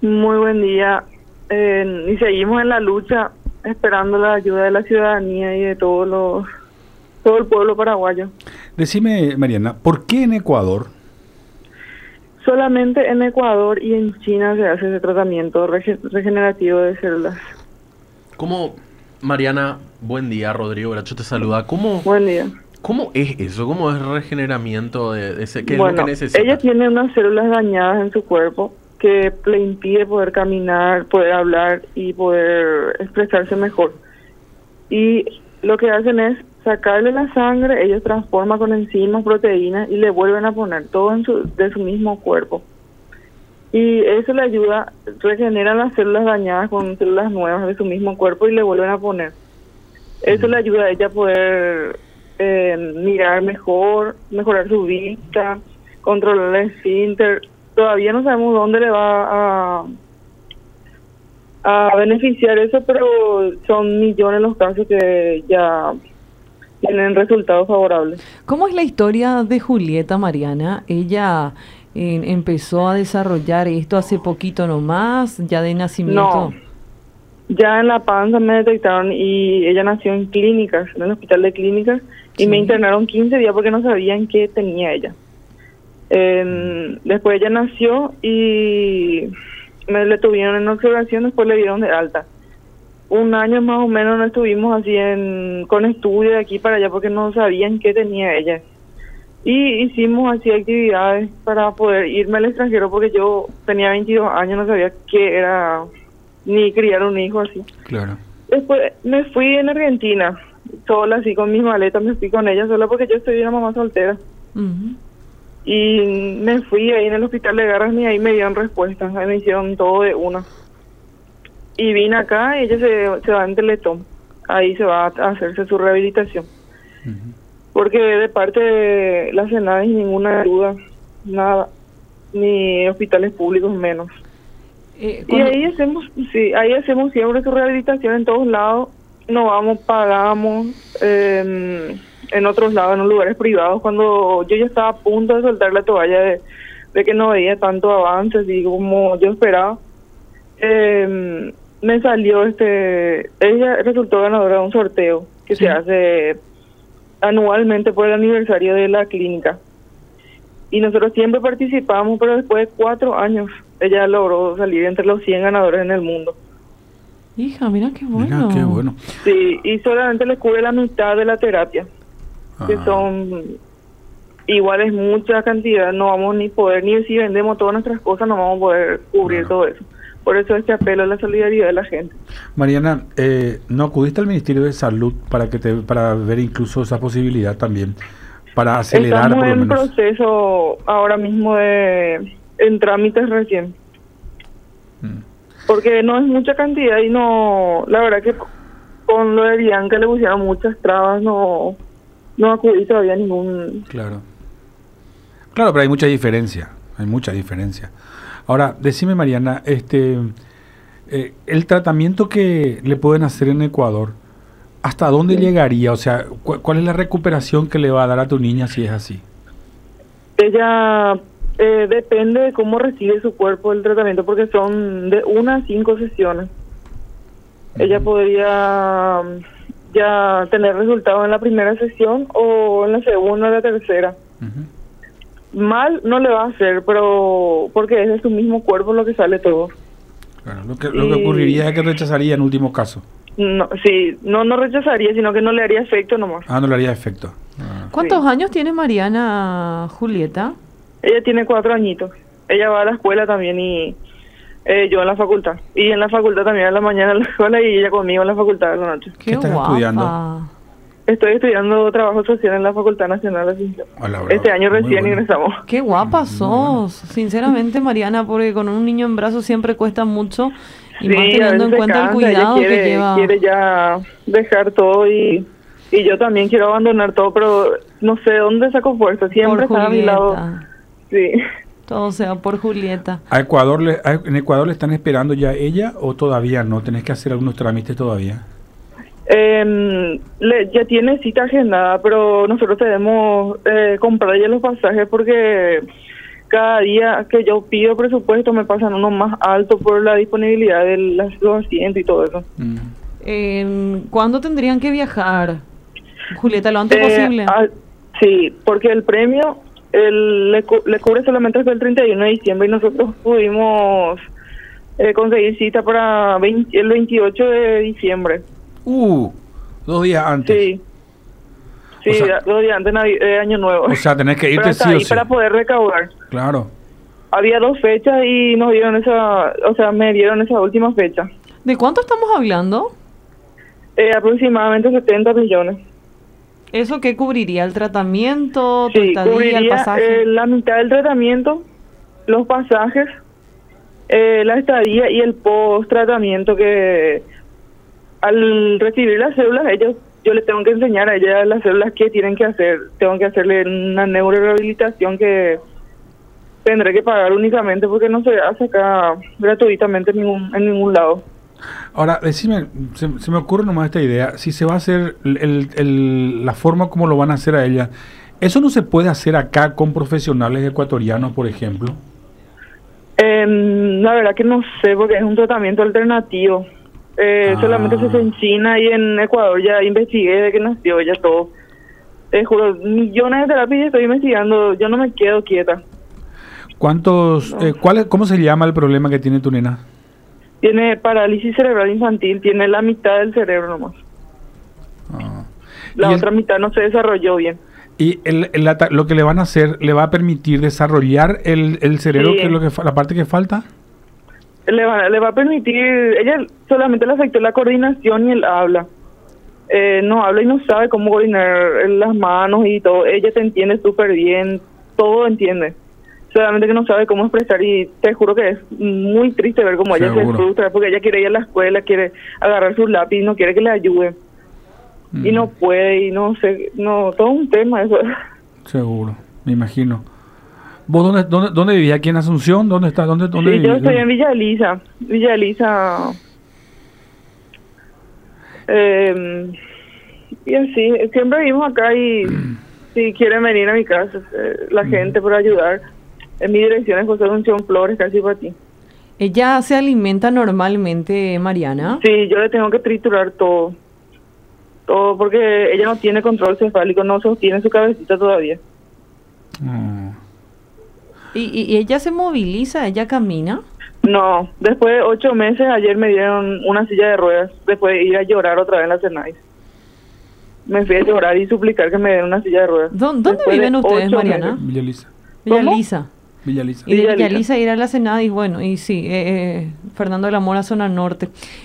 Muy buen día. Y seguimos en la lucha esperando la ayuda de la ciudadanía y de todo el pueblo paraguayo. Decime, Mariana, ¿por qué en Ecuador? Solamente en Ecuador y en China se hace ese tratamiento regenerativo de células. ¿Cómo, Mariana, buen día, Rodrigo Bracho te saluda. ¿Cómo, Buen día. cómo es eso? ¿Cómo es el regeneramiento de ese? ¿Qué es lo que Bueno, necesita? ella tiene unas células dañadas en su cuerpo que le impide poder caminar, poder hablar y poder expresarse mejor. Y lo que hacen es sacarle la sangre, ellos transforman con enzimas, proteínas y le vuelven a poner todo de su mismo cuerpo. Y eso le ayuda, regeneran las células dañadas con células nuevas de su mismo cuerpo y le vuelven a poner. Eso le ayuda a ella a poder mirar mejor, mejorar su vista, controlar el esfínter. Todavía no sabemos dónde le va a beneficiar eso, pero son millones los casos que ya tienen resultados favorables. ¿Cómo es la historia de Julieta, Mariana? Ella empezó a desarrollar esto hace poquito nomás, ya de nacimiento. No, ya en la panza me detectaron y ella nació en clínicas, en el hospital de clínicas, y me internaron 15 días porque no sabían qué tenía ella. Después ella nació y le tuvieron en observación, después le dieron de alta. Un año más o menos no estuvimos así con estudio de aquí para allá porque no sabían qué tenía ella. Y hicimos así actividades para poder irme al extranjero porque yo tenía 22 años, no sabía qué era ni criar un hijo así. Claro. Después me fui en Argentina, sola así con mis maletas, me fui con ella sola porque yo soy una mamá soltera. Y me fui ahí en el hospital de Garras y ahí me dieron respuestas, ahí me hicieron todo de una. Y vine acá y ella se va en Teletón, ahí se va a hacerse su rehabilitación. Porque de parte de la Senada ninguna ayuda, nada, ni hospitales públicos menos. Y ahí hacemos siempre su rehabilitación en todos lados, no vamos, pagamos, en otros lados, en los lugares privados, cuando yo ya estaba a punto de soltar la toalla de que no veía tanto avance, así como yo esperaba. Me salió ella resultó ganadora de un sorteo que se hace anualmente por el aniversario de la clínica. Y nosotros siempre participamos, pero después de 4 años ella logró salir entre los 100 ganadores en el mundo. Hija, mira qué bueno. Mira, qué bueno. Sí, y solamente le cubre la mitad de la terapia, que son igual es mucha cantidad, no vamos ni poder, ni si vendemos todas nuestras cosas, no vamos a poder cubrir todo eso. Por eso este apelo a la solidaridad de la gente. Mariana, ¿no acudiste al Ministerio de Salud para ver incluso esa posibilidad también? Para acelerar Estamos por lo en menos. proceso ahora mismo en trámites recién. Porque no es mucha cantidad y no, la verdad que con lo de Bianca le pusieron muchas trabas, no acudí todavía a ningún... Claro, pero hay mucha diferencia, Ahora, decime, Mariana, el tratamiento que le pueden hacer en Ecuador, ¿hasta dónde llegaría? O sea, ¿cuál es la recuperación que le va a dar a tu niña si es así? Ella depende de cómo recibe su cuerpo el tratamiento, porque son de 1 a 5 sesiones. Ella podría ya tener resultados en la primera sesión o en la segunda o la tercera. Mal no le va a hacer, pero porque es de su mismo cuerpo lo que sale todo. Claro, lo que ocurriría es que rechazaría en último caso. No, sí, no rechazaría, sino que no le haría efecto nomás. No le haría efecto. ¿Cuántos años tiene Mariana, Julieta? Ella tiene 4 añitos. Ella va a la escuela también y yo en la facultad. Y en la facultad también a la mañana en la escuela y ella conmigo en la facultad a la noche. ¿Qué estás guapa estudiando? Estoy estudiando trabajo social en la Facultad Nacional de Asunción. Este año recién ingresamos. Qué guapa sos. Sinceramente, Mariana, porque con un niño en brazos siempre cuesta mucho. Y más teniendo en cuenta el cuidado que lleva. Quiere ya dejar todo y yo también quiero abandonar todo, pero no sé dónde saco fuerza. Siempre está a mi lado. Sí. Todo sea por Julieta. ¿En Ecuador le están esperando ya ella o todavía no? ¿Tenés que hacer algunos trámites todavía? Ya tiene cita agendada, pero nosotros debemos comprar ya los pasajes porque cada día que yo pido presupuesto me pasan unos más altos por la disponibilidad de los asientos y todo eso. ¿Cuándo tendrían que viajar, Julieta? ¿Lo antes posible? Sí, porque el premio le cubre solamente hasta el 31 de diciembre y nosotros pudimos conseguir cita para el 28 de diciembre. 2 días antes. Sí. Sí, o sea, 2 días antes de Año Nuevo. O sea, tenés que irte pero sí o sí. Para poder recaudar. Claro. Había 2 fechas y nos dieron me dieron esa última fecha. ¿De cuánto estamos hablando? Aproximadamente 70 millones. ¿Eso qué cubriría? ¿El tratamiento, tu sí, estadía, cubriría, el pasaje? La mitad del tratamiento, los pasajes, la estadía y el post-tratamiento, que al recibir las células, yo les tengo que enseñar a ellas las células que tienen que hacer. Tengo que hacerle una neurorehabilitación que tendré que pagar únicamente porque no se hace acá gratuitamente en ningún lado. Ahora, decime, se me ocurre nomás esta idea, si se va a hacer la forma como lo van a hacer a ella, ¿eso no se puede hacer acá con profesionales ecuatorianos, por ejemplo? La verdad que no sé, porque es un tratamiento alternativo. Solamente se hace en China y en Ecuador. Ya investigué desde que nació ya todo. Te juro, millones de terapias estoy investigando. Yo no me quedo quieta. ¿Cuántos? No. ¿Cómo se llama el problema que tiene tu nena? Tiene parálisis cerebral infantil. Tiene la mitad del cerebro nomás. La otra mitad no se desarrolló bien. ¿Y lo que le van a hacer le va a permitir desarrollar el cerebro, que es la parte que falta? Le va a permitir. Ella solamente le afectó la coordinación y el habla. No habla y no sabe cómo coordinar las manos y todo. Ella te entiende súper bien, todo entiende. Solamente que no sabe cómo expresar, y te juro que es muy triste ver cómo ella se frustra, porque ella quiere ir a la escuela, quiere agarrar su lápiz, no quiere que le ayude. Y no puede, y no sé, todo un tema eso. Seguro, me imagino. ¿Vos dónde vivís? ¿Aquí en Asunción? ¿Dónde estás? ¿Dónde vivís? Yo estoy en Villa Elisa. Y así, siempre vivimos acá, y si quieren venir a mi casa, la gente por ayudar. En mi dirección es José Asunción Flores, casi para ti. ¿Ella se alimenta normalmente, Mariana? Sí, yo le tengo que triturar todo, porque ella no tiene control cefálico, no sostiene su cabecita todavía. ¿Y ella se moviliza? ¿Ella camina? No, después de 8 meses, ayer me dieron una silla de ruedas, después de ir a llorar otra vez en la Senais. Me fui a llorar y suplicar que me den una silla de ruedas. ¿Dónde viven ustedes, Mariana? Villa Elisa. Villa Elisa, ir a la Senada, y bueno, y sí, Fernando de la Mora, zona norte.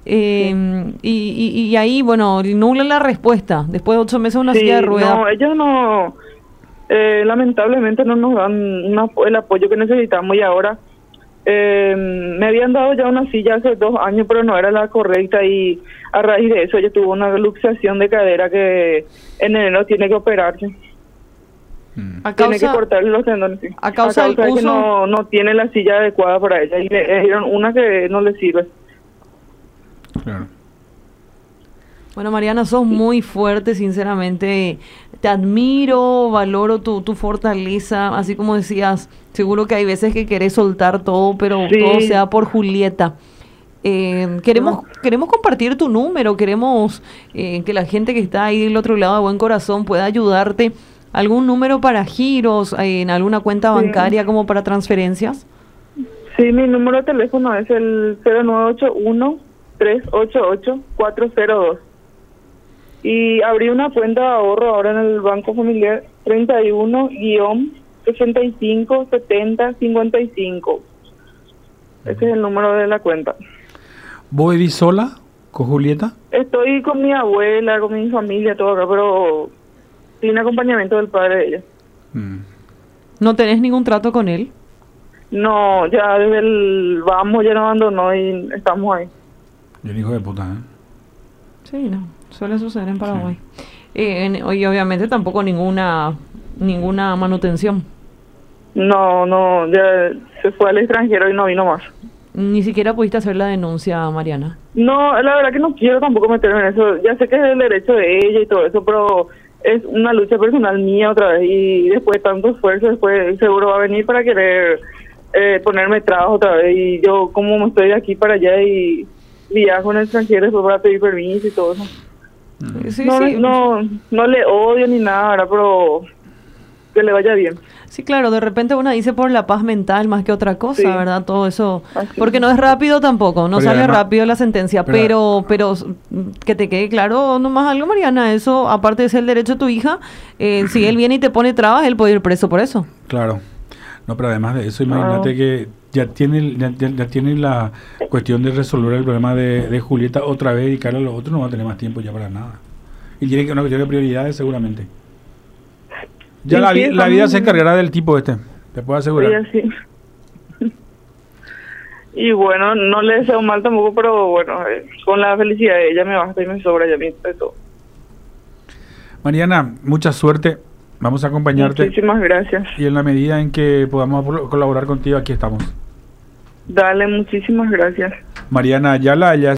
Y ahí, bueno, nula la respuesta. Después de 8 meses una silla de ruedas. No, ellos no, lamentablemente no nos dan el apoyo que necesitamos, y ahora me habían dado ya una silla hace 2 años, pero no era la correcta, y a raíz de eso ella tuvo una luxación de cadera que en enero tiene que operarse. Tiene que cortarle los tendones. A causa del de uso, que no tiene la silla adecuada para ella, y le dieron una que no le sirve. Claro. Bueno, Mariana, sos muy fuerte, sinceramente. Te admiro, valoro tu fortaleza. Así como decías, seguro que hay veces que querés soltar todo, pero todo sea por Julieta. Queremos compartir tu número, queremos que la gente que está ahí del otro lado de buen corazón pueda ayudarte. ¿Algún número para giros en alguna cuenta bancaria como para transferencias? Sí, mi número de teléfono es el 0981-388-402. Y abrí una cuenta de ahorro ahora en el Banco Familiar 31-6570-55. Ese es el número de la cuenta. ¿Vos vivís sola con Julieta? Estoy con mi abuela, con mi familia, todo acá, pero sin acompañamiento del padre de ella. ¿No tenés ningún trato con él? No, ya desde ya nos abandonó y estamos ahí. Y el hijo de puta, Sí, no, suele suceder en Paraguay. Sí. Y obviamente tampoco ninguna manutención. No, ya se fue al extranjero y no vino más. Ni siquiera pudiste hacer la denuncia, Mariana. No, la verdad que no quiero tampoco meterme en eso. Ya sé que es el derecho de ella y todo eso, pero es una lucha personal mía otra vez, y después de tanto esfuerzo, después seguro va a venir para querer ponerme trabas otra vez, y yo como me estoy de aquí para allá y viajo en el extranjero después para pedir permiso y todo eso. Sí, No, sí. no le odio ni nada, ¿verdad? Pero que le vaya bien. Sí, claro, de repente uno dice por la paz mental más que otra cosa, Sí. ¿verdad? Todo eso, Así porque es. no es rápido tampoco, no Pero sale además- rápido la sentencia, pero que te quede claro nomás algo, Mariana, eso, aparte de ser el derecho de tu hija, si él viene y te pone trabas, él puede ir preso por eso. Claro. No, pero además de eso, imagínate que ya tiene la cuestión de resolver el problema de Julieta otra vez, y Carlos, los otros no va a tener más tiempo ya para nada. Y tiene que una cuestión de prioridades seguramente. Ya Sí, la, sí, la estamos- vida se encargará del tipo este, te puedo asegurar. Sí, así. Y bueno, no le deseo mal tampoco, pero bueno, con la felicidad de ella me basta y me sobra ya de todo. Mariana, mucha suerte, vamos a acompañarte Muchísimas gracias. y en la medida en que podamos colaborar contigo, aquí estamos. Dale, muchísimas gracias. Mariana Ayala, ella